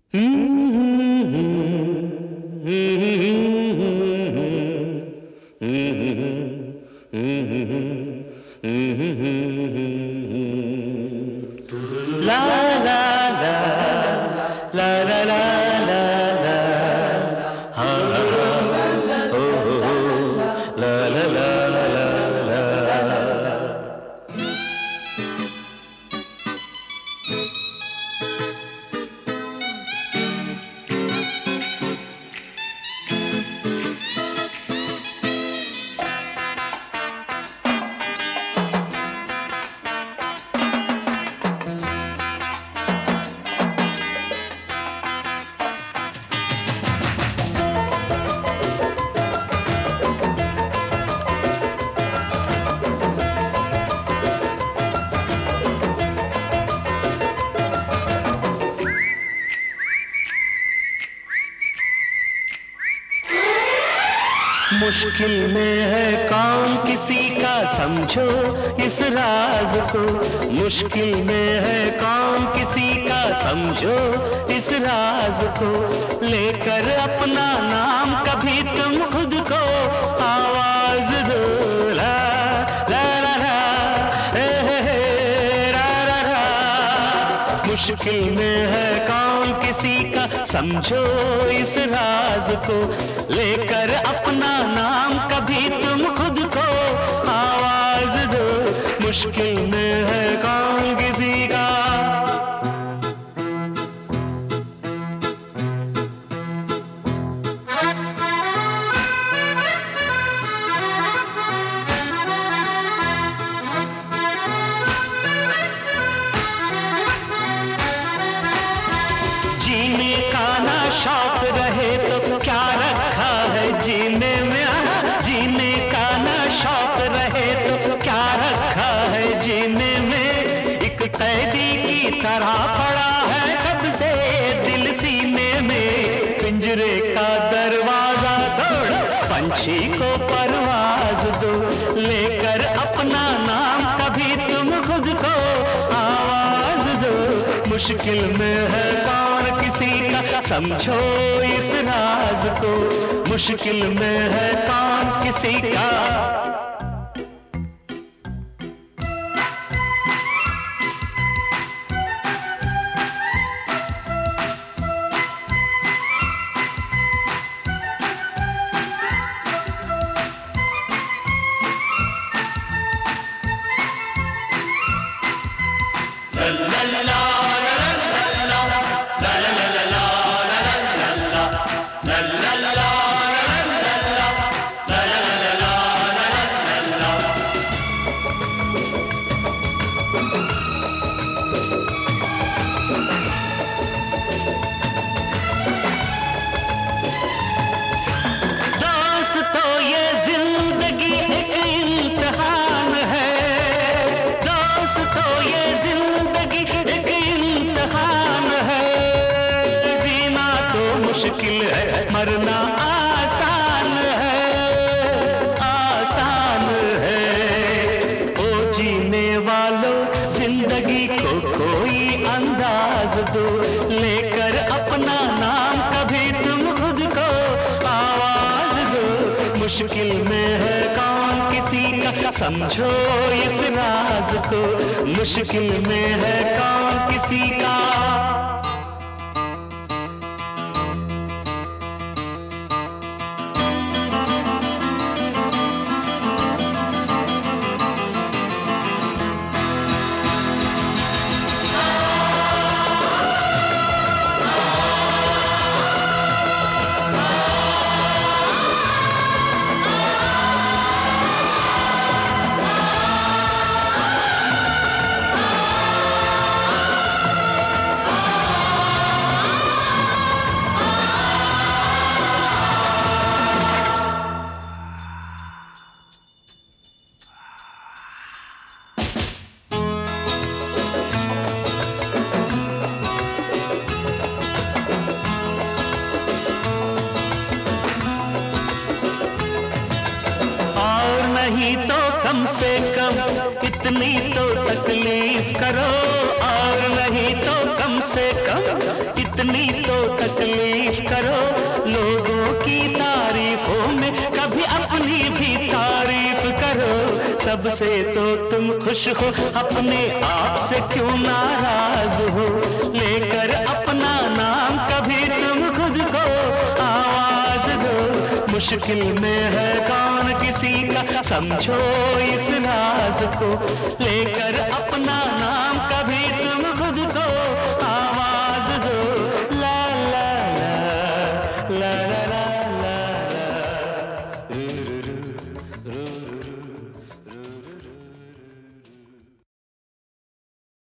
La la la la la la la la ha ha oh la la la la la मुश्किल में है कौन किसी का समझो इस राज को। मुश्किल में है कौन किसी का समझो इस राज को। लेकर अपना नाम कभी तुम खुद को आवाज दो ला ला ला ला रा रा रा। मुश्किल में है कौन किसी का समझो इस राज को। लेकर अपना नाम कभी तुम खुद को आवाज दो। मुश्किल में है कौन किसी का। जीने का ना शौक रहे तो क्या रखा है जीने में। जीने का ना शौक रहे तो क्या रखा है जीने में। एक कैदी की तरह पड़ा है कब से दिल सीने में। पिंजरे का दरवाजा तोड़ पंछी को परवाज दो। लेकर अपना नाम कभी तुम खुद को आवाज दो। मुश्किल में है कौन किसी का समझो इस राज को। मुश्किल में है कौन किसी का। मुश्किल है मरना आसान है, आसान है। ओ जीने वालों जिंदगी को कोई अंदाज दो। लेकर अपना नाम कभी तुम खुद को आवाज दो। मुश्किल में है कौन किसी का समझो इस राज को। मुश्किल में है कौन किसी का। नहीं तो कम से कम इतनी तो तकलीफ करो। और नहीं तो कम से कम, इतनी तो तकलीफ करो। लोगों की तारीफों में कभी अपनी भी तारीफ करो। सबसे तो तुम खुश हो, अपने आप से क्यों नाराज हो। लेकर अपना नाम कभी तुम खुद को आवाज दो। मुश्किल में है कौन किसी का, समझो इस राज को। लेकर अपना नाम